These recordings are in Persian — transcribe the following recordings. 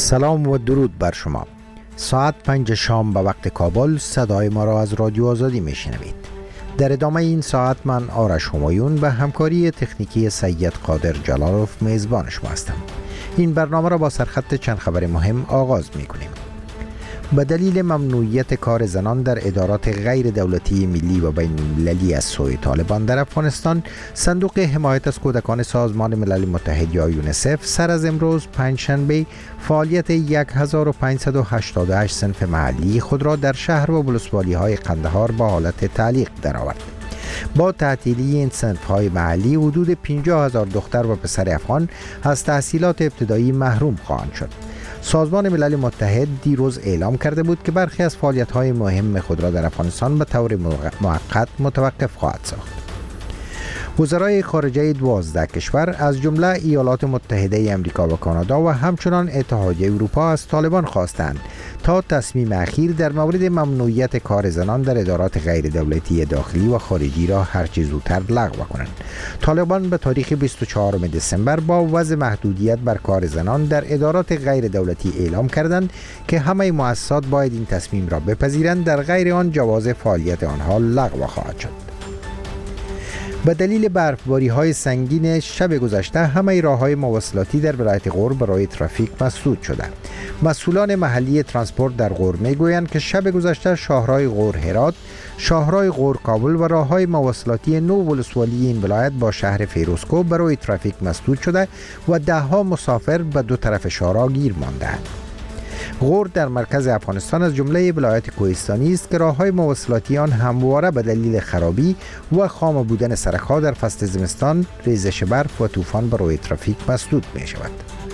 سلام و درود بر شما. ساعت 5 شام به وقت کابل صدای ما را از رادیو آزادی میشنوید. در ادامه این ساعت من آرش همایون به همکاری تکنیکی سید قادر جلالوف میزبان شما هستم. این برنامه را با سرخط چند خبر مهم آغاز میکنیم. به دلیل ممنوعیت کار زنان در ادارات غیر دولتی ملی و بین المللی از سوی طالبان در افغانستان، صندوق حمایت از کودکان سازمان ملل متحد یا یونیسف سر از امروز پنجشنبه فعالیت 1588 صنف محلی خود را در شهر و ولسوالی های قندهار با حالت تعلیق درآورد. با تعطیلی این صنف‌های محلی حدود 50,000 دختر و پسر افغان از تحصیلات ابتدایی محروم خواهند شد. سازمان ملل متحد دیروز اعلام کرده بود که برخی از فعالیت‌های مهم خود را در افغانستان به طور موقت متوقف خواهد ساخت. وزرای خارجه 12 کشور از جمله ایالات متحده آمریکا و کانادا و همچنان اتحادیه اروپا از طالبان خواستند تا تصمیم اخیر در مورد ممنوعیت کار زنان در ادارات غیر دولتی داخلی و خارجی را هرچه زودتر لغو کنند. طالبان به تاریخ 24 دسامبر با وضع محدودیت بر کار زنان در ادارات غیر دولتی اعلام کردند که همه مؤسسات باید این تصمیم را بپذیرند، در غیر آن جواز فعالیت آنها لغو خواهد شد. به دلیل برفباری‌های سنگین شب گذشته همه راه‌های مواصلاتی در ولایت غور برای ترافیک مسدود شده. مسئولان محلی ترانسپورت در غور می‌گویند که شب گذشته شاهراه غور هرات، شاهراه غور کابل و راه‌های مواصلاتی نو ولسوالی این ولایت با شهر فیروزکوه برای ترافیک مسدود شده و ده‌ها مسافر به دو طرف شاهراه گیر مانده‌اند. غور در مرکز افغانستان از جمله ولایت کوهستانی است که راه‌های مواصلاتی آن همواره به دلیل خرابی و خام بودن سرک‌ها در فصل زمستان، ریزش برف و طوفان برای ترافیک مسدود می‌شود.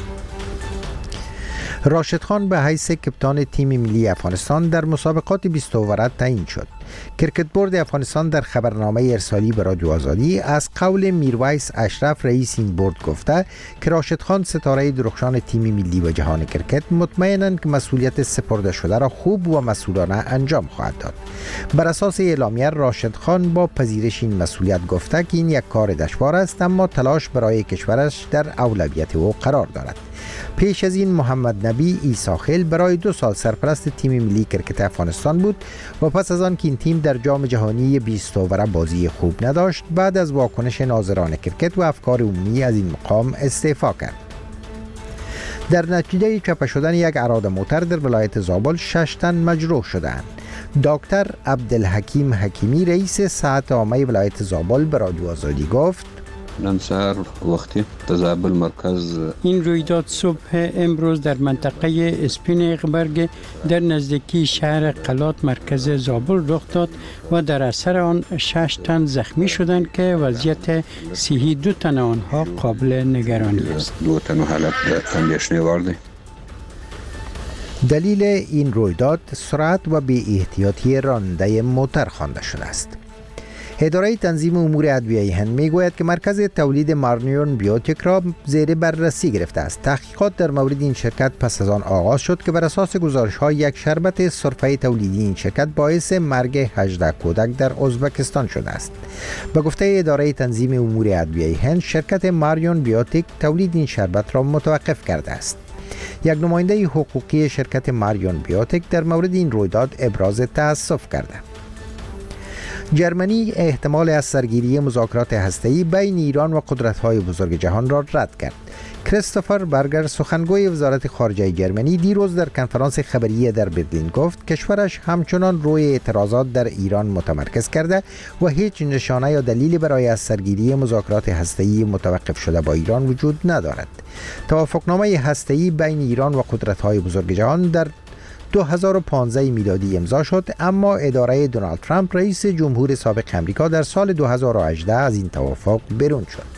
راشد خان به حیث کپتان تیم ملی افغانستان در مسابقات 20 اوور تعیین شد. کرکت بورد افغانستان در خبرنامه ارسالی به رادیو آزادی از قول میرویس اشرف رئیس این بورد گفته که راشد خان ستاره درخشان تیم ملی و جهان کرکت مطمئنند که مسئولیت سپرده شده را خوب و مسئولانه انجام خواهد داد. بر اساس اعلامیه راشد خان با پذیرش این مسئولیت گفته که این یک کار دشوار است، اما تلاش برای کشورش در اولویت او قرار دارد. پیش از این محمد نبی عیسی برای 2 سال سرپرست تیم ملی کرکت افغانستان بود و پس از آن که این تیم در جام جهانی 20 اوور بازی خوب نداشت، بعد از واکنش ناظران کرکت و افکار عمومی از این مقام استعفا کرد. در نتیجه چاپ شدن یک اراده موتر در ولایت زابل 6 تن مجروح شدند. دکتر عبدالحکیم حکیمی رئیس صحت عامه ولایت زابل به رادیو آزادی گفت: نن سهار وقتی زابل مرکز این رویداد صبح امروز در منطقه اسپین اقبرگ در نزدیکی شهر قلات مرکز زابل رخ داد و در اثر آن 6 تن زخمی شدند که وضعیت صحی 2 تن آنها قابل نگرانی است. 2 تن حالت اندیشنی وارده. دلیل این رویداد سرعت و بی احتیاطی راننده موتر خوانده شده است. اداره تنظیم امور ادویه هند میگوید که مرکز تولید مارنیون بیوتیک را زیر بررسی گرفته است. تحقیقات در مورد این شرکت پس از آن آغاز شد که بر اساس گزارش‌های یک شربت سرفه تولیدی این شرکت باعث مرگ 18 کودک در ازبکستان شده است. به گفته اداره تنظیم امور ادویه هند، شرکت مارنیون بیوتیک تولید این شربت را متوقف کرده است. یک نماینده حقوقی شرکت مارنیون بیوتیک در مورد این رویداد ابراز تأسف کرده. جرمنی احتمال از سرگیری مذاکرات هسته‌ای بین ایران و قدرت‌های بزرگ جهان را رد کرد. کریستوفر برگر سخنگوی وزارت خارجه جرمنی دیروز در کنفرانس خبری در برلین گفت کشورش همچنان روی اعتراضات در ایران متمرکز کرده و هیچ نشانه یا دلیلی برای از سرگیری مذاکرات هسته‌ای متوقف شده با ایران وجود ندارد. توافقنامه هسته‌ای بین ایران و قدرت‌های بزرگ جهان در 2015 میلادی امضا شد، اما اداره دونالد ترامپ رئیس جمهور سابق امریکا در سال 2018 از این توافق بیرون شد.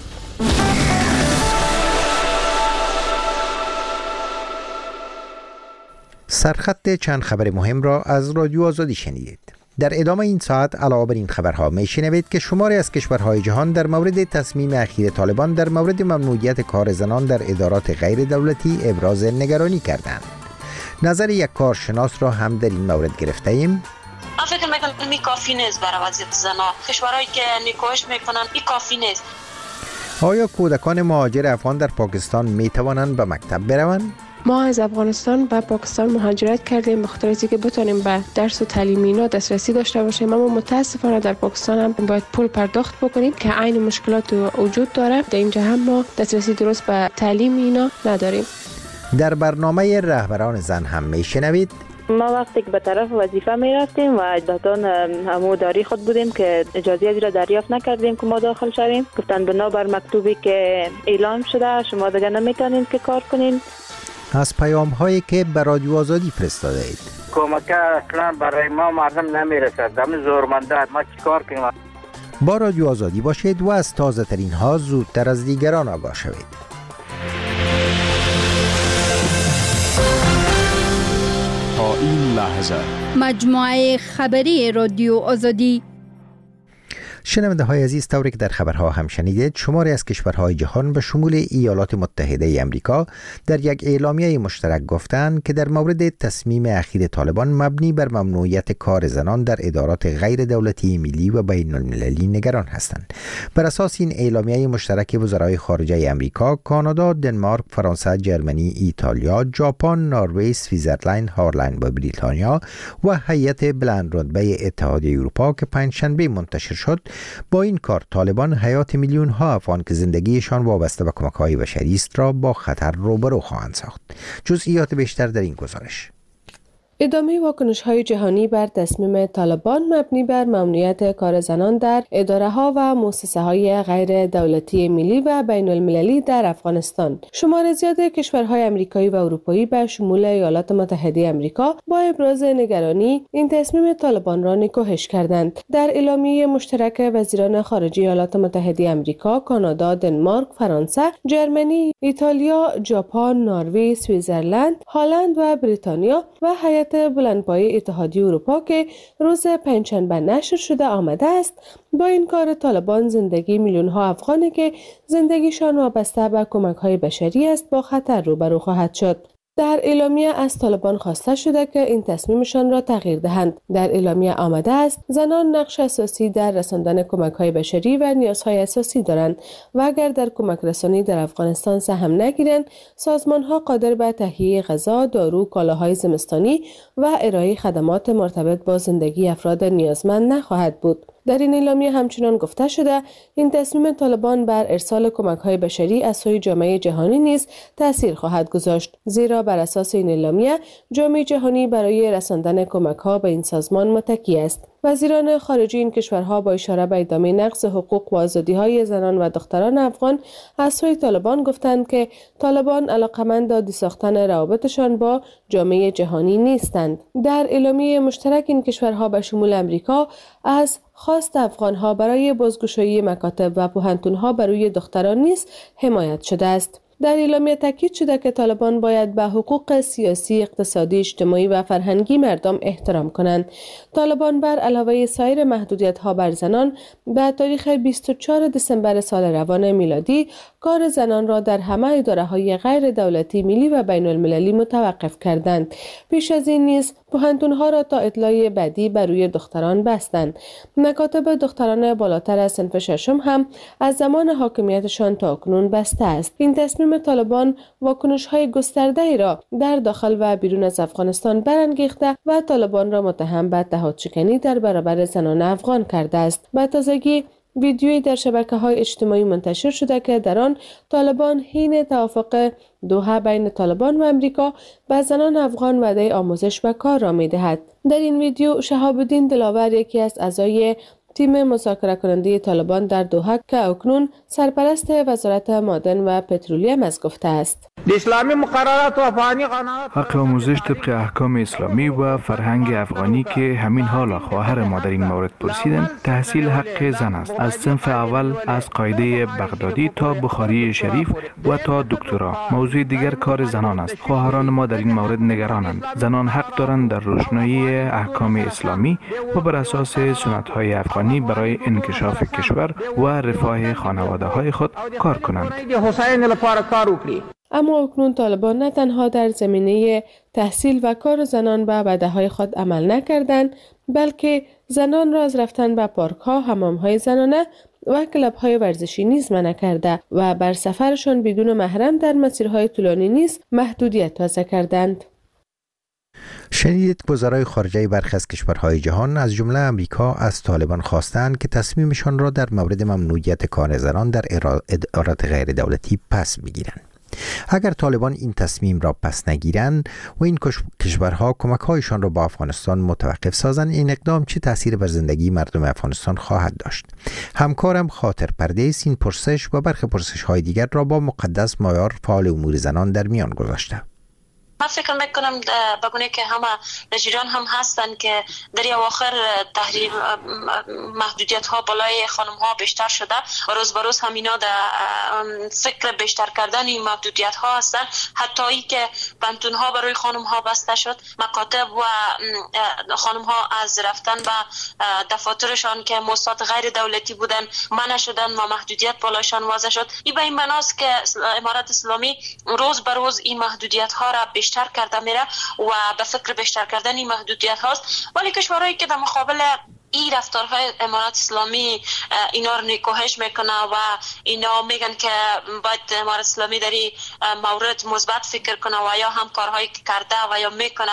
سرخط چند خبر مهم را از رادیو آزادی شنیدید. در ادامه این ساعت علاوه بر این خبرها میشنوید که شماری از کشورهای جهان در مورد تصمیم اخیر طالبان در مورد ممنوعیت کار زنان در ادارات غیر دولتی ابراز نگرانی کردند. نظر یک کارشناس را هم در این مورد گرفته ایم. من فکر میکنم این کافی نیست برای وضعیت زنان. کشورهایی که نکاحش میکنن این کافی نیست. آیا کودکان مهاجر افغان در پاکستان می توانند به مکتب بروند؟ ما از افغانستان به پاکستان مهاجرت کردیم به خاطر اینکه بتونیم به درس و تعلیم اینا دسترسی داشته باشیم، اما متاسفانه در پاکستان هم باید پول پرداخت بکنیم که عین مشکلات وجود داره. در اینجا هم ما دسترسی درست به تعلیم اینا نداریم. در برنامه رهبران زن هم میشنوید ما وقتی که به طرف وظیفه می رفتیم و اجدادان هموداری خود بودیم که اجازه ازی را دریافت نکردیم که ما داخل شویم. گفتن بنابر مکتوبی که اعلام شده شما دیگه نمیتونید که کار کنین. از پیام هایی که به رادیو آزادی فرستاده اید. کمک اصلا برای ما مردم نمیرسد. دم زورمنده ما چیکار کنیم؟ با رادیو آزادی باشید و از تازه ترین ها زودتر از دیگران آگاه شوید. تا این لحظه مجموعه خبری رادیو آزادی. شنونده های عزیز، طوری که در خبرها هم شنیدید، شماری از کشورهای جهان به شمول ایالات متحده امریکا در یک اعلامیه مشترک گفتند که در مورد تصمیم اخیر طالبان مبنی بر ممنوعیت کار زنان در ادارات غیر دولتی ملی و بین المللی نگران هستند. بر اساس این اعلامیه مشترک وزرای خارجه امریکا، کانادا، دنمارک، فرانسه، جرمنی، ایتالیا، ژاپن، نروژ، سوئیزرلند، هالند و بریتانیا و هیئت بلند رتبه اتحادیه اروپا که پنجشنبه منتشر شد، با این کار طالبان حیات میلیون ها افغان که زندگیشان وابسته به کمک‌های بشری است را با خطر روبرو خواهند ساخت. جزئیات بیشتر در این گزارش. ادامه واکنش‌های جهانی بر تصمیم طالبان مبنی بر ممنوعیت کار زنان در اداره‌ها و مؤسسه‌های غیر دولتی ملی و بین المللی در افغانستان. شمار زیاد کشورهای آمریکایی و اروپایی به شمول ایالات متحده آمریکا با ابراز نگرانی این تصمیم طالبان را نکوهش کردند. در اعلامیه مشترک وزیران خارجه ایالات متحده آمریکا، کانادا، دنمارک، فرانسه، جرمنی، ایتالیا، ژاپن، نروژ، سوئیزرلند، هالند و بریتانیا و هیئت بلندپایه اتحادیه اروپا که روز پنجشنبه نشر شده آمده است، با این کار طالبان زندگی میلیون ها افغانی که زندگیشان وابسته به کمک‌های بشری است با خطر روبرو خواهد شد. در اعلامیه از طالبان خواسته شده که این تصمیمشان را تغییر دهند. در اعلامیه آمده است زنان نقش اساسی در رساندن کمک‌های بشری و نیازهای اساسی دارند و اگر در کمک رسانی در افغانستان سهم نگیرند، سازمان‌ها قادر به تهیه غذا، دارو، کالاهای زمستانی و ارائه خدمات مرتبط با زندگی افراد نیازمند نخواهد بود. در این اعلامیه همچنان گفته شده این تصمیم طالبان بر ارسال کمک‌های بشری از سوی جامعه جهانی نیز تأثیر خواهد گذاشت، زیرا بر اساس این اعلامیه جامعه جهانی برای رساندن کمک‌ها به این سازمان متکی است. وزیران خارجه این کشورها با اشاره به ادامه نقض حقوق و آزادی‌های زنان و دختران افغان از سوی طالبان گفتند که طالبان علاقه‌مند دادی ساختن روابطشان با جامعه جهانی نیستند. در اعلامیه مشترک این کشورها به شمول امریکا از خواست افغان‌ها برای بازگشایی مکاتب و پوهنتون‌ها برای دختران نیز حمایت شده است. در اعلامیه تاکید شده که طالبان باید به حقوق سیاسی، اقتصادی، اجتماعی و فرهنگی مردم احترام کنند. طالبان بر علاوه سایر محدودیت‌ها بر زنان به تاریخ 24 دسامبر سال روان میلادی کار زنان را در همه اداره‌های غیر دولتی ملی و بین المللی متوقف کردند. پیش از این نیز پوهنتون‌ها را تا اطلاع بعدی بر روی دختران بستند. مکاتب دختران بالاتر از صنف ششم هم از زمان حاکمیتشان تا اکنون بسته است. این تصمیم طالبان واکنش‌های گسترده‌ای را در داخل و بیرون از افغانستان برانگیخته و طالبان را متهم به اتحادشکنی در برابر زنان افغان کرده است. به تازگی ویدیویی در شبکه‌های اجتماعی منتشر شده که در آن طالبان حین توافق دوحه بین طالبان و امریکا به زنان افغان وعده آموزش و کار را می‌دهد. در این ویدیو شهاب الدین دلاور، یکی از اعضای تیم مذاکره کننده طالبان در دوحه که اکنون سرپرست وزارت معدن و پترولیم است گفته است: اسلامی مقررات و افغانی قانونات حق آموزش طبق احکام اسلامی و فرهنگ افغانی که همین حال خواهر ما در این مورد پرسیدن، تحصیل حق زن است، از صنف اول از قاعده بغدادی تا بخاری شریف و تا دکترا. موضوع دیگر کار زنان است. خواهران ما در این مورد نگرانند. زنان حق دارند در روشنایی احکام اسلامی و بر اساس سنت‌های افغانی برای انکشاف کشور و رفاه خانواده‌های خود کار کنند. اما اکنون طالبان نه تنها در زمینه تحصیل و کار زنان به وعده‌های خود عمل نکردند، بلکه زنان را از رفتن به پارک‌ها، حمام‌های زنانه، و کلب‌های ورزشی نیز منع کرده و بر سفرشان بدون محرم در مسیرهای طولانی نیز محدودیت وضع کردند. شنیدید وزرای خارجه برخی از کشورهای جهان از جمله امریکا از طالبان خواستند که تصمیمشان را در مورد ممنوعیت کار زنان در ادارات غیر دولتی پس بگیرند. اگر طالبان این تصمیم را پس نگیرند و این کشورها کمک‌هایشان را با افغانستان متوقف سازند، این اقدام چه تأثیر بر زندگی مردم افغانستان خواهد داشت؟ همکارم خاطر پردیس این پرسش و برخی پرسش‌های دیگر را با مقدس مایار فعال امور زنان در میان گذاشته. من فکر میکنم بگونه که همه نجیران هم هستن که در اواخر تحریم محدودیت ها بالای خانم ها بیشتر شده و روز به روز همینا در فکر بیشتر کردن این محدودیت ها هستن، حتی ای که پنتون ها برای خانم ها بسته شد، مکاتب و خانم ها از رفتن به دفاترشان که مؤسسات غیر دولتی بودن منع شدن و محدودیت بالایشان وضع شد. این به این معناست که امارت اسلامی روز به روز این محدودیت ها را بیشتر کرده میره و به فکر بیشتر کردن این محدودیت هاست، ولی کشورهایی که در مقابل این رفتارهای امارت اسلامی اینا رو نکوهش میکنه و اینا میگن که باید امارت اسلامی در این مورد مثبت فکر کنه و یا هم کارهایی که کرده و یا میکنه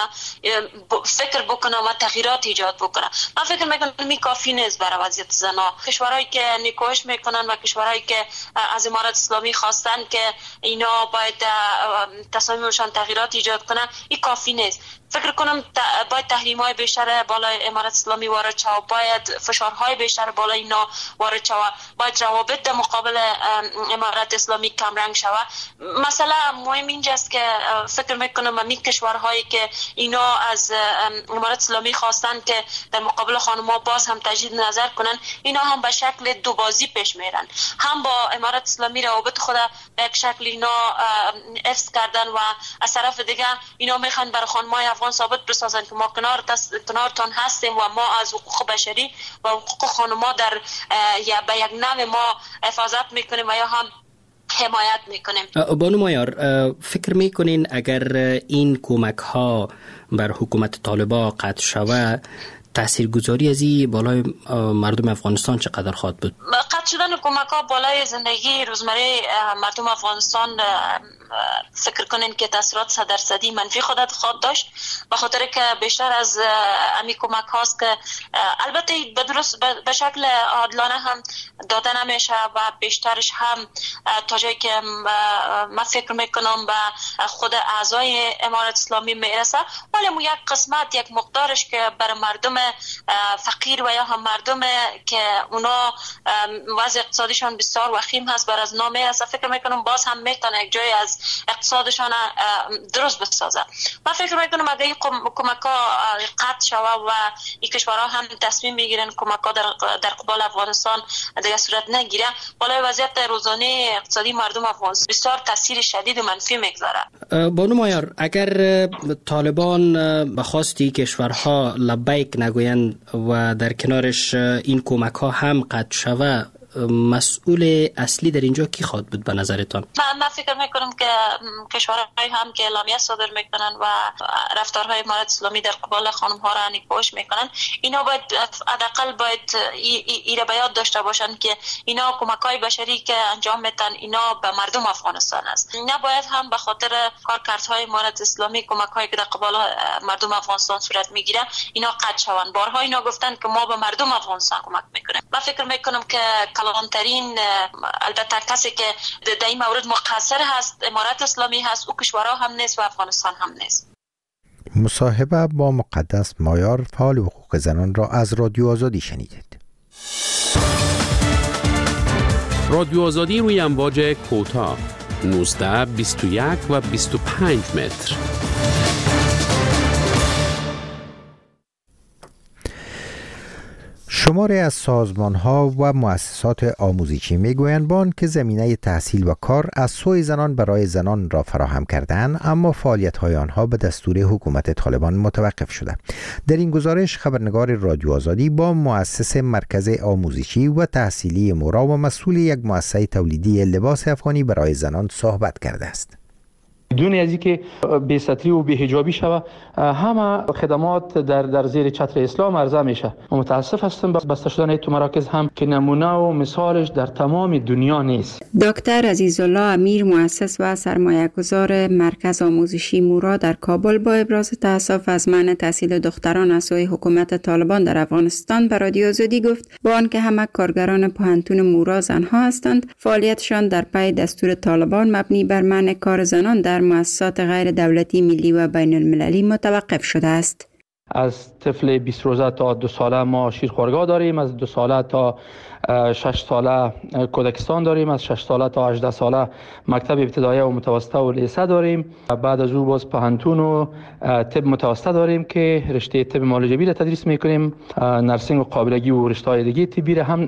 فکر بکنه و تغییرات ایجاد بکنه. من فکر میکنم این کافی نیست برای وضعیت زنها. کشورهایی که نکوهش میکنن و کشورهایی که از امارت اسلامی خواستن که اینا باید تصمیمشان تغییرات ایجاد کنه، این کافی نیست. فکر کنم باید تحریم‌های بیشتر بالای امارت اسلامی وارد شود، باید فشارهای بیشتر بالای اینا وارد شود، باید روابط در مقابل امارت اسلامی کم رنگ شود. مثلا مهم اینجاست که فکر میکنم همین کشورهایی که اینا از امارت اسلامی خواستن که در مقابل خانم‌ها باز هم تجدید نظر کنن، اینا هم به شکل دو بازی پیش میرن، هم با امارت اسلامی روابط خود به یک شکل اینا حفظ کردن و از طرف دیگه اینا میخوان برای خانم‌های افغان ثابت بسازن که ما کنارتان هستیم و ما از حقوق بشری و حقوق خانم‌ها در به یک نوع ما حفاظت میکنیم و یا هم حمایت میکنیم. بانو مایار، فکر میکنین اگر این کمک ها بر حکومت طالبان قطع شود، تاثیرگذاری از این بالای مردم افغانستان چقدر خواهد بود؟ قطع شدن کمک ها بالای زندگی روزمره مردم افغانستان فکر کنین که تاثیرات 100% منفی خودت خواهد داشت، به خاطر که بیشتر از امی کمک هاست که البته به شکل عادلانه هم داده نمیشه و بیشترش هم تا جایی که من فکر میکنم به خود اعضای امارت اسلامی میرسه، ولی یک قسمت یک مقدارش که بر مردم فقیر و یا هم مردم که اونا وضع اقتصادیشان بسیار وخیم هست بر از نام میرسه، فکر میکنم باز هم میتونه یک جای از اقتصادشان درست بسازه. من فکر میکنم اگه این کمک ها قطع شود و این کشورها هم تصمیم میگیرن کمک ها در قبال افغانستان دیگه صورت نگیره، بالای وضعیت روزانه اقتصادی مردم افغانستان بسیار تاثیر شدید و منفی میگذاره. بانو مایار، اگر طالبان به خواستی کشورها لبیک نگویند و در کنارش این کمک ها هم قطع شود، مسئول اصلی در اینجا کی خواهد بود به نظرتان؟ من فکر میکنم که کشورهای هم که اعلامیه صادر میکنن و رفتارهای امارت اسلامی در قبال خانم ها را نکوهش میکنن، اینا باید حداقل باید ایره بیاد داشته باشن که اینا کمک‌های بشری که انجام میدن اینا به مردم افغانستان است. نباید هم به خاطر کارکردهای امارت اسلامی کمک‌هایی که در قبال مردم افغانستان صورت میگیره اینا قطع شوند. بارها اینا گفتن که ما به مردم افغانستان کمک میکنیم. من فکر میکنم که کلانترین البته کسی که در این مورد مقصر هست امارت اسلامی هست، او کشورها هم نیست و افغانستان هم نیست. مصاحبه با مقدس مایار فعال حقوق زنان را از رادیو آزادی شنیدید. رادیو آزادی روی امواج کوتاه 19 21 و 25 متر. شماری از سازمان‌ها و مؤسسات آموزشی می‌گویند با آنکه زمینه تحصیل و کار از سوی زنان برای زنان را فراهم کردند، اما فعالیت‌های آنها به دستور حکومت طالبان متوقف شده. در این گزارش خبرنگار رادیو آزادی با مؤسس مرکز آموزشی و تحصیلی مورا و مسئول یک مؤسسه تولیدی لباس افغانی برای زنان صحبت کرده است. دون از اینکه بی‌ستری و بی‌حجابی شوه، همه خدمات در زیر چتر اسلام عرضه میشه. متاسف هستم بسته شدن تو مراکز هم که نمونه و مثالش در تمام دنیا نیست. دکتر عزیزالله امیر، مؤسس و سرمایه‌گذار مرکز آموزشی مورا در کابل، با ابراز تأسف از منع تحصیل دختران از سوی حکومت طالبان در افغانستان به رادیو آزادی گفت با آنکه همه کارگران پوهنتون مورا زنها هستند، فعالیتشان در پی دستور طالبان مبنی بر منع کار زنان در مؤسسات غیر دولتی ملی و بین المللی متوقف شده است. از طفل 20 روزه تا 2 ساله ما شیرخوارگاه داریم، از 2 ساله تا 6 ساله کودکستان داریم، از 6 ساله تا 18 ساله مکتب ابتدایی و متوسطه و لیسه داریم. بعد از او باز پوهنتون و طب متوسطه داریم که رشته طب معالجوی را تدریس میکنیم، نرسینگ و قابلگی و رشته دیگه طبی را هم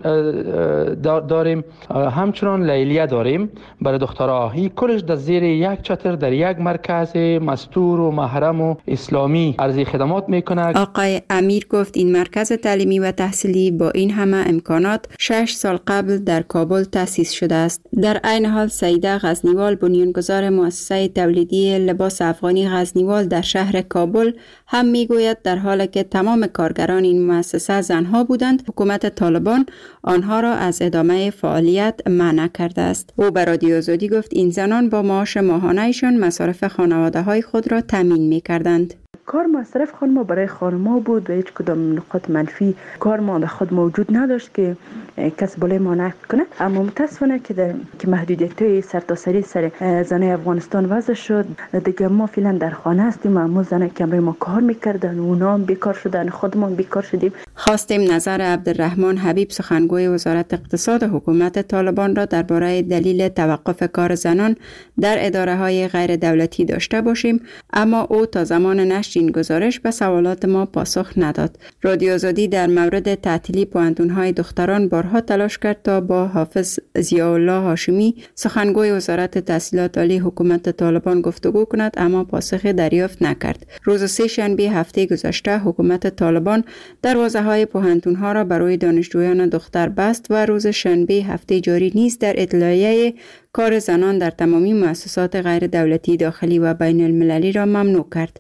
داریم. همچنان لیلیه داریم برای دخترها. این کلش در زیر یک چتر در یک مرکز مستور و محرم و اسلامی عرضه خدمات میکنه. آقای امیر گفت این مرکز تعلیمی و تحصیلی با این همه امکانات 6 سال قبل در کابل تأسیس شده است. در عین حال سیده غزنیوال، بنیانگذار مؤسسه تولیدی لباس افغانی غزنیوال در شهر کابل، هم میگوید در حالی که تمام کارگران این مؤسسه زنها بودند، حکومت طالبان آنها را از ادامه فعالیت منع کرده است. او به رادیو آزادی گفت این زنان با معاش ماهانه‌شان مصارف خانواده‌های خود را تامین می‌کردند. کار مصرف خانم برای خانم‌ها بود و هیچ کدام نقاط منفی کار ما در خود موجود نداشت که کس بالای ما نقد کنه. اما متاسفانه که محدودیت‌های سرتاسری سر زنای افغانستان وضع شد، دیگه ما فعلا در خانه هستیم، اما زنای که برای ما کار می‌کردن اونا هم بیکار شدن، خودمون بیکار شدیم. خواستیم نظر عبدالرحمن حبیب، سخنگوی وزارت اقتصاد حکومت طالبان را درباره دلیل توقف کار زنان در اداره‌های غیر دولتی داشته باشیم، اما او تا زمان نشر این گزارش به سوالات ما پاسخ نداد. رادیو آزادی در مورد تعطیلی پوهنتون‌های دختران بارها تلاش کرد تا با حافظ ضیاءالله هاشمی، سخنگوی وزارت تحصیلات عالی حکومت طالبان گفتگو کند، اما پاسخی دریافت نکرد. روز سه‌شنبه هفته گذشته حکومت طالبان دروازه‌های پوهنتون‌ها را برای دانشجویان دختر بست و روز شنبه هفته جاری نیز در اطلاعیه کار زنان در تمامی مؤسسات غیر دولتی داخلی و بین المللی را ممنوع کرد.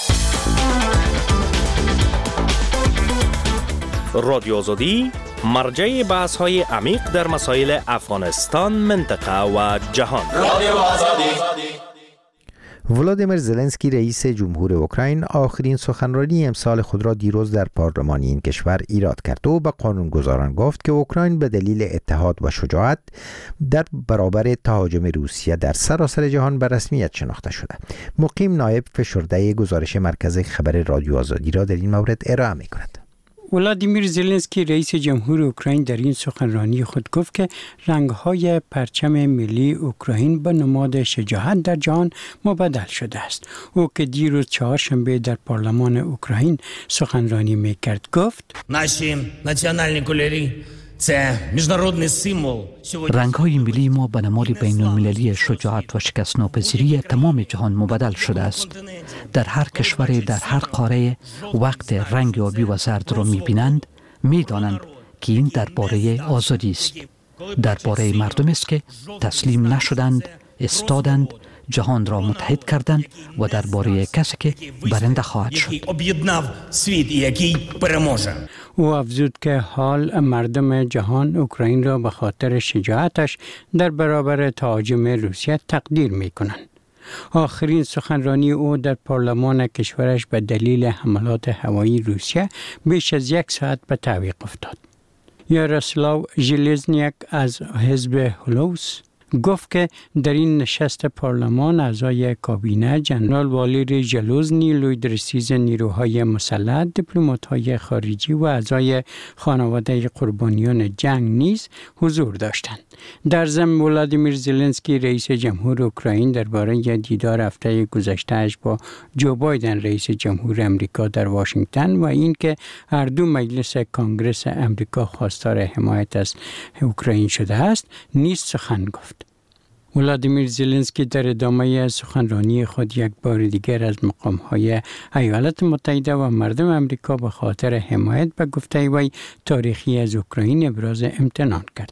رادیو آزادی مرجع بحث‌های عمیق در مسائل افغانستان، منطقه و جهان. رادیو آزادی. ولادیمیر زلنسکی رئیس جمهور اوکراین آخرین سخنرانی امسال خود را دیروز در پارلمان این کشور ایراد کرد و به قانونگذاران گفت که اوکراین به دلیل اتحاد و شجاعت در برابر تهاجم روسیه در سراسر جهان به رسمیت شناخته شده. مقیم نایب فشرده گزارش مرکز خبر رادیو آزادی را در این مورد ارائه می‌کند. ولادیمیر زلنسکی رئیس جمهور اوکراین در این سخنرانی خود گفت که رنگ‌های پرچم ملی اوکراین به نماد شجاعت در جهان مبدل شده است. او که دیروز چهارشنبه در پارلمان اوکراین سخنرانی می‌کرد گفت: ناشی ناسیونальні кольори це міжнародний символ. رنگ‌های ملی ما به نماد بین‌المللی شجاعت و شکست‌ناپذیری تمام جهان مبدل شده است. در هر کشور، در هر قاره، وقت رنگ آبی و زرد را می‌بینند، می‌دانند که این درباره آزادی است. درباره مردم است که تسلیم نشدند، استادند، جهان را متحد کردند و درباره کسی که برنده خواهد شد. او افزود که حال مردم جهان اوکراین را به خاطر شجاعتش در برابر تهاجم روسیه تقدیر می‌کنند. آخرین سخنرانی او در پارلمان کشورش به دلیل حملات هوایی روسیه بیش از 1 ساعت به تعویق افتاد. یاروسلاو ژلزنیاک از حزب هولوس گفت که در این نشست پارلمان اعضای کابینه جنرال والیر ژلوزنی، لویدرسیز نیروهای مسلح، دیپلمات‌های خارجی و اعضای خانواده قربانیان جنگ نیز حضور داشتند. در ضمن ولادیمیر زلنسکی رئیس جمهور اوکراین درباره دیدار هفته گذشته‌اش با جو بایدن رئیس جمهور امریکا در واشنگتن و اینکه هر دو مجلس کانگرس امریکا خواستار حمایت از اوکراین شده است نیز سخن گفت. ولادیمیر زلنسکی در ادامه سخنرانی خود یک بار دیگر از مقام‌های ایالات متحده و مردم امریکا به خاطر حمایت به گفته وی تاریخی از اوکراین ابراز امتنان کرد.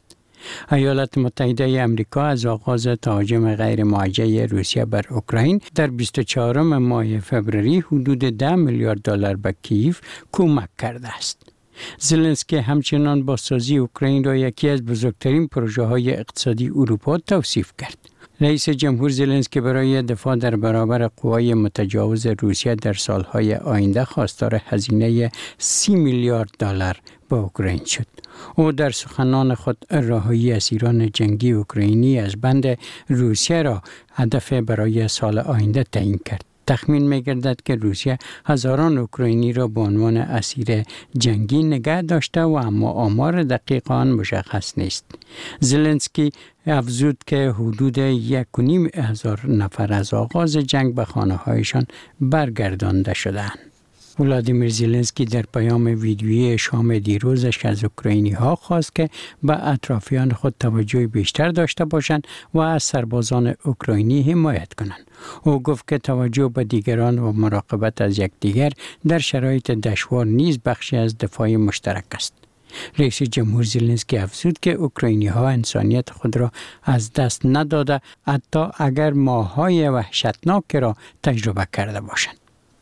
ایالات متحده آمریکا از آغاز تهاجم غیر موجه روسیه بر اوکراین در 24 ماه فوریه حدود 10 میلیارد دلار به کیف کمک کرده است. زلنسکی همچنان بازسازی اوکراین را یکی از بزرگترین پروژه های اقتصادی اروپا توصیف کرد. رئیس جمهور زلنسکی برای دفاع در برابر قوای متجاوز روسیه در سالهای آینده خواستار هزینه 30 میلیارد دلار به اوکراین شد. او در سخنان خود رهایی اسیران جنگی اوکراینی از بند روسیه را هدف برای سال آینده تعیین کرد. تخمین می‌گردد که روسیه هزاران اوکراینی را به عنوان اسیر جنگی نگه داشته و اما آمار دقیق آن مشخص نیست. زلنسکی افزود که حدود 1,500 نفر از آغاز جنگ به خانه‌هایشان برگردانده شدند. ولادیمیر زلنسکی در پیام ویدیویی شام دیروزش از اوکراینی‌ها خواست که به اطرافیان خود توجه بیشتر داشته باشند و از سربازان اوکراینی حمایت کنند. او گفت که توجه به دیگران و مراقبت از یکدیگر در شرایط دشوار نیز بخشی از دفاع مشترک است. رئیس جمهور زلنسکی افزود که اوکراینی‌ها انسانیت خود را از دست نداده حتی اگر ماه‌های وحشتناک را تجربه کرده باشند.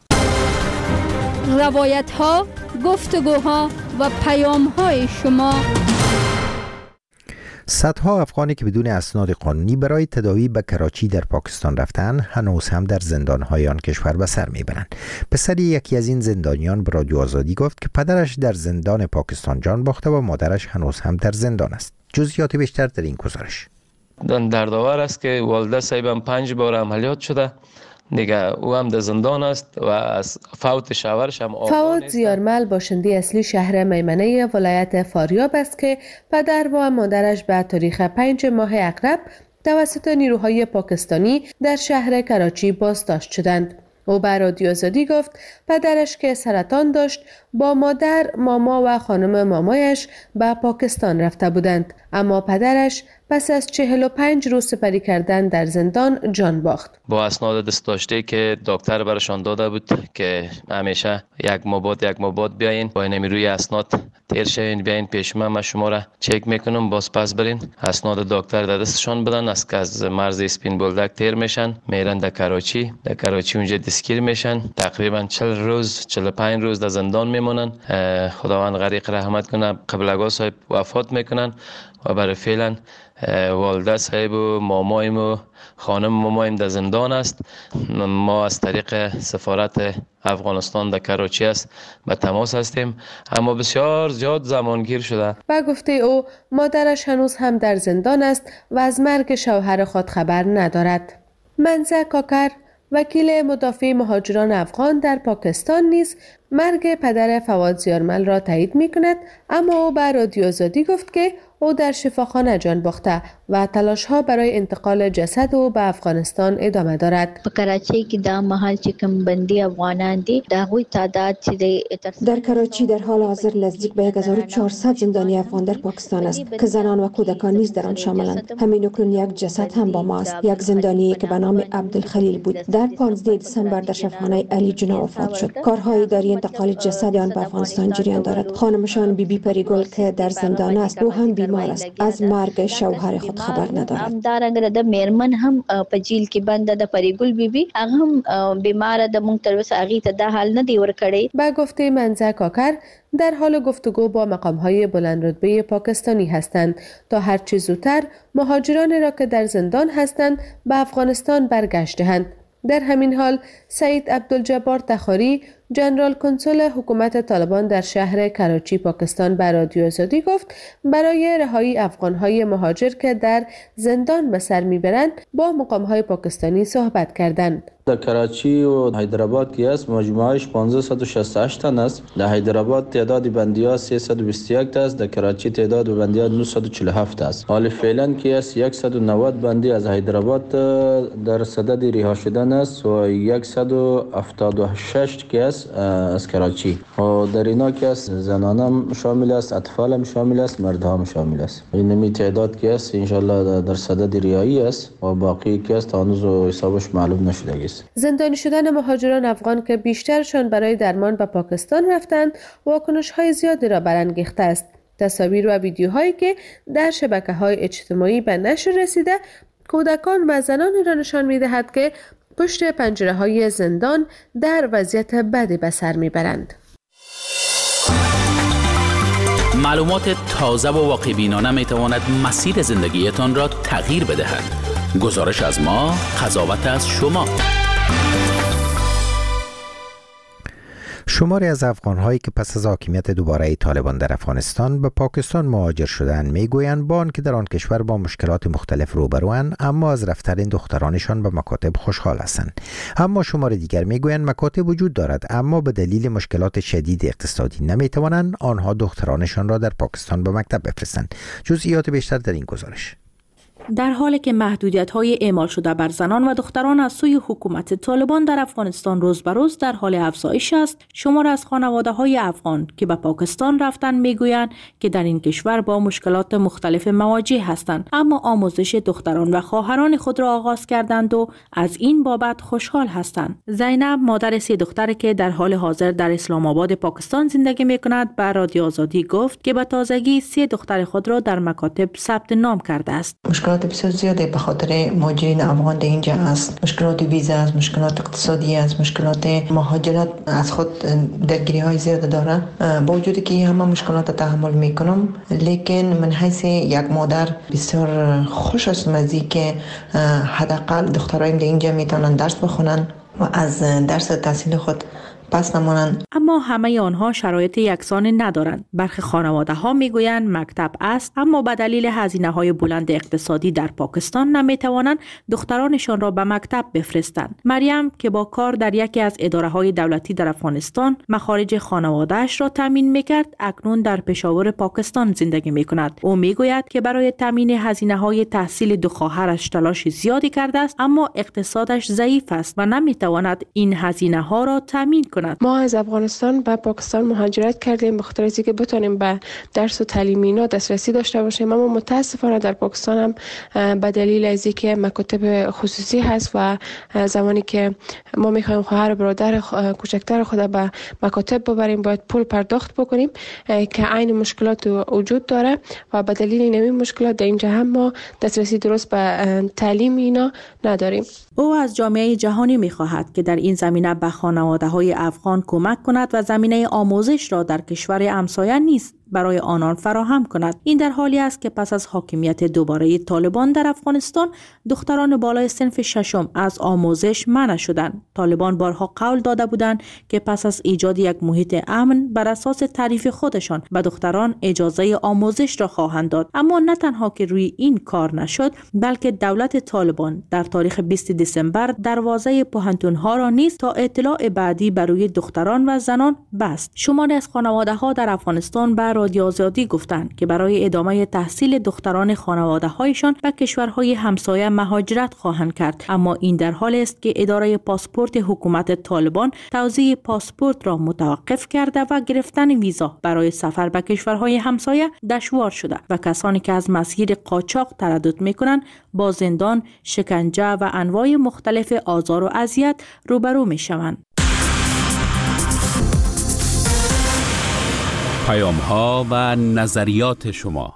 روایت ها، گفتگوها و پیام های شما. صدها افغانی که بدون اسناد قانونی برای تداوی به کراچی در پاکستان رفتن هنوز هم در زندان‌های آن کشور به سر میبرند. پسر یکی از این زندانیان به رادیو آزادی گفت که پدرش در زندان پاکستان جان باخته و مادرش هنوز هم در زندان است. جزئیات بیشتر در این گزارش. دردآور است که والده صاحبم 5 بار عملیات شده. دیگه او هم در زندان است و از فوت شوهرش هم فواد زیارمل باشنده اصلی شهر میمنه ولایت فاریاب است که پدر و مادرش به تاریخ 5 ماه اقرب توسط نیروهای پاکستانی در شهر کراچی بازداشت شدند. او به رادیو آزادی گفت پدرش که سرطان داشت با مادر، ماما و خانم مامایش به پاکستان رفته بودند، اما پدرش پس از 45 روز سپری کردن در زندان جان باخت. با اسناد دست داشته که دکتر برشان داده بود که همیشه یک ماباد بیاین با این روی اسناد تیر شوین بیاین پیش من شما را چک میکنم باز پس برین اسناد دکتر در دستشان بدن از مرز اسپین بولدک تیر میشن میرن در کراچی اونجا دستگیر میشن تقریبا 40 روز 45 روز در زندان میمونن. خداوند غریق رحمت کنه قبل آقا صاحب وفات میکنن و برای فعلا والده صاحب و مامایم و خانم مامایم در زندان است. ما از طریق سفارت افغانستان در کراچی است به تماس هستیم اما بسیار زیاد زمانگیر شده. با گفته او مادرش هنوز هم در زندان است و از مرگ شوهر خود خبر ندارد. منزه کاکر وکیل مدافع مهاجران افغان در پاکستان نیز مرگ پدر فواد زیارمل را تایید می کند، اما او به رادیو آزادی گفت که او در شفاخانه جان باخته و تلاش ها برای انتقال جسد او به افغانستان ادامه دارد. په کراچۍ کې دا مهال چې کوم بندي افغانان دي د هغوی تعداد چې در کراچی در حال حاضر نزدیک به 1400 زندانی افغان در پاکستان است که زنان و کودکان نیز در آن شاملند. همین اکنون یک جسد هم با ما است، یک زندانی که به نام عبدالخلیل بود در 15 دسامبر در شفاخانه علی جنا وفات شد. کارهای اداری انتقال جسد آن به افغانستان جریان دارد. خانمشان بیبی پریگل که در زندان است او هم بیمار است، از مرگ شوهر خود خبر ندارد. همدارنګه د میرمن هم په جیل کې بند د پریګل بیبي هغه هم بیمار د مونږ تر اوسه هغې ته دا حال نه دی ورکړی. با گفته منزه کاکر در حال گفتگو با مقام‌های بلند رتبه پاکستانی هستند تا هر چه زودتر مهاجران را که در زندان هستند به افغانستان برگشته‌اند. در همین حال سعید عبدالجبار تخاری جنرال کنسول حکومت طالبان در شهر کراچی پاکستان به رادیو آزادی گفت برای رهایی افغان‌های مهاجر که در زندان به سر میبرند با مقام‌های پاکستانی صحبت کردند. در کراچی و حیدرآباد که است مجموعش 1568 تن است. در حیدرآباد تعداد بندی‌ها 321 است، در کراچی تعداد بندی‌ها 947 است. حال فعلا که است 190 بندی از حیدرآباد در صدد رها شدن است و 176 که است از کراچی و در اینا که است زنان هم شامل است، اطفال هم شامل است، مرد هم شامل است. این تعداد که است انشالله در صدد رهایی است و باقی که است هنوز حسابش معلوم نشده است. زندانی شدن مهاجران افغان که بیشترشان برای درمان به پاکستان رفتند واکنش‌های زیادی را برانگیخته است. تصاویر و ویدیوهایی که در شبکه‌های اجتماعی به نشر رسیده کودکان و زنانی را نشان می‌دهد که پشت پنجره‌های زندان در وضعیت بدی به سر می‌برند. معلومات تازه و واقع بینانه می تواند مسیر زندگیتان را تغییر بدهد. گزارش از ما، قضاوت از شما. شماری از افغان‌هایی که پس از حاکمیت دوباره طالبان در افغانستان به پاکستان مهاجر شدند میگویند با آنکه در آن کشور با مشکلات مختلف روبروند اما از رفتن دخترانشان به مکاتب خوشحال هستند. اما شمار دیگر میگویند مکاتب وجود دارد اما به دلیل مشکلات شدید اقتصادی نمیتوانند آنها دخترانشان را در پاکستان به مکتب بفرستند. جزئیات بیشتر در این گزارش. در حالی که محدودیت‌های اعمال شده بر زنان و دختران از سوی حکومت طالبان در افغانستان روز به روز در حال افزایش است، شمار از خانواده‌های افغان که به پاکستان رفتند میگویند که در این کشور با مشکلات مختلف مواجه هستند، اما آموزش دختران و خواهران خود را آغاز کردند و از این بابت خوشحال هستند. زینب، مادر 3 دختر که در حال حاضر در اسلام آباد پاکستان زندگی می‌کند، به رادیو آزادی گفت که به تازگی 3 دختر خود را در مکاتب ثبت نام کرده است. مشکلات بسیار زیاده به خاطر مهاجرین افغان در اینجا است. مشکلات ویزا است، مشکلات اقتصادی است، مشکلات مهاجرت از خود درگیری های زیاد داره. با وجودی که همه مشکلات تحمل میکنم، لیکن من حیث یک مادر بسیار خوش هستم از اینکه حداقل دخترایم در اینجا میتونن درس بخونن و از درس تحصیل خود پس نمانند. اما همه آنها شرایط یکسان ندارند. برخی خانواده ها میگویند مکتب است اما به دلیل هزینه های بلند اقتصادی در پاکستان نمیتوانند دخترانشان را به مکتب بفرستند. مریم که با کار در یکی از اداره های دولتی در افغانستان مخارج خانواده‌اش را تامین میکرد، اکنون در پشاور پاکستان زندگی میکند. او میگوید که برای تامین هزینه های تحصیل 2 خواهرش تلاش زیادی کرده است اما اقتصادش ضعیف است و نمیتواند این هزینه ها را تامین کند. ما از افغانستان به پاکستان مهاجرت کردیم به خاطر اینکه بتونیم به درس و تعلیم اینا دسترسی داشته باشیم، اما متاسفانه در پاکستان هم به دلیل از اینکه مکاتب خصوصی هست و زمانی که ما میخوایم خواهر برادر کوچکتر خود به مکاتب ببریم باید پول پرداخت بکنیم که عین مشکلات وجود داره و به دلیل این مشکلات در اینجا هم ما دسترسی درست به تعلیم اینا نداریم. او از جامعه جهانی می‌خواهد که در این زمینه به خانواده‌های افغان کمک کند و زمینه آموزش را در کشور همسایه نیز برای آنان فراهم کند. این در حالی است که پس از حاکمیت دوباره طالبان در افغانستان دختران بالای صنف 6 از آموزش منع شدند. طالبان بارها قول داده بودند که پس از ایجاد یک محیط امن بر اساس تعریف خودشان به دختران اجازه آموزش را خواهند داد، اما نه تنها که روی این کار نشد، بلکه دولت طالبان در تاریخ 20 دسامبر دروازه پوهنتون‌ها را نیز تا اطلاع بعدی برای دختران و زنان بست. شماری از خانواده‌ها در افغانستان به رادیو آزادی گفتند که برای ادامه تحصیل دختران خانواده‌هایشان به کشورهای همسایه مهاجرت خواهند کرد، اما این در حالی است که اداره پاسپورت حکومت طالبان توزیع پاسپورت را متوقف کرده و گرفتن ویزا برای سفر به کشورهای همسایه دشوار شده و کسانی که از مسیر قاچاق تردد می‌کنند با زندان، شکنجه و انواع مختلف آزار و اذیت روبرو می‌شوند. پیام‌ها و نظریات شما.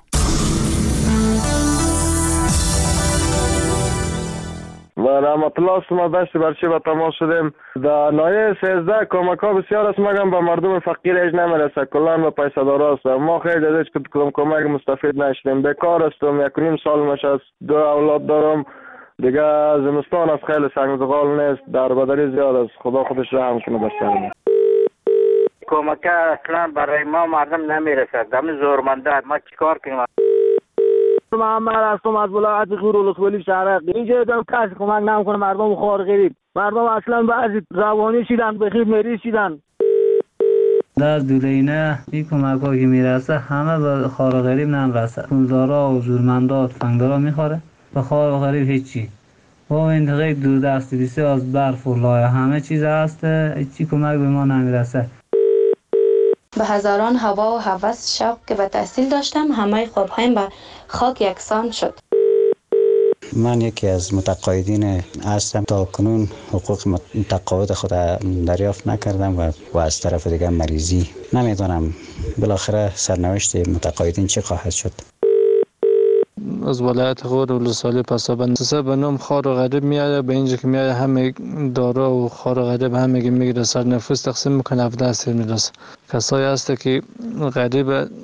و رحمت الله ما داشت برچه به تماس شدیم در نایه 13 کمک ها بسیار است مگم به مردم فقیر ایج نمیرسه، کلان به پیسه دار است. ما خیلی از ایج کمک مستفید نشدیم، بیکار هستم، 1.5 سال مش است، 2 اولاد دارم دیگه، زمستان است، خیلی سنگزغال نیست، در بدری زیاد است. خدا خودش رحم کنه بر سرم. کمک اصلا برای ما مردم نمیرسد، دم زورمنده ما چیکار کنیم؟ محمد هستم از ولایت غورولخ ولی شهرک. اینجا دارم کسی کمک نمیکنه، مردم خوار غریب، مردم اصلا بعضی روانی شدن، بخیر مریض شدن. در دولینه این کمک ها که میرسه همه به خوار غریب نمیرسه. پولدارا و زورمندا تفنگدارا میخوره، به خوار و غریب هیچی. با منطقه دور دستی بسیار از برف و لایه همه چیز هست، هیچی کمک به ما نمیرسه. به هزاران هوا و هوس شوق که به تحصیل داشتم، همه خوابهایم به خاک یکسان شد. من یکی از متقاعدین هستم. تا کنون حقوق متقاعد خود دریافت نکردم و از طرف دیگه مریضی. نمیدونم بالاخره سرنوشت متقاعدین چه خواهد شد. از ولایت غور و ولسوالی پسابند به نام خار و غریب میاد. به اینجا که میاد همه دارا و خار و غریب همه میگیره، سر نفوس تقسیم میکنه 17 سیر میرسه. کسایی هست که غریب